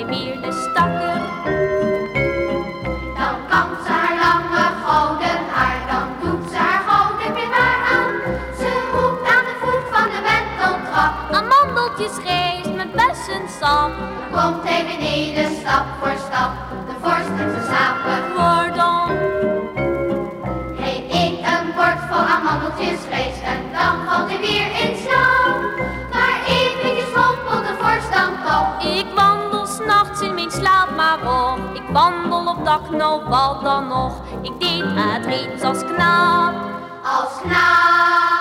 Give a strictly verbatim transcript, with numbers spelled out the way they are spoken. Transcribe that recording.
niet meer de stakker. Dan kamt ze haar lange gouden haar, dan doet ze haar gouden pilaar aan. Ze roept aan de voet van de wenteltrap: Amandeltjes rijst met bessensap. Komt hij beneden stap voor stap, de vorst en zijn slapen. Waar dan? Hij eet een bord vol amandeltjes rijst en dan valt hij weer in slaap. Maar eventjes mompelt de vorst dan toch: Ik wandel 's nachts in mijn slaap maar op. Ik wandel op dak, nou wat dan nog. Ik deed het reeds als knaap. als knaap.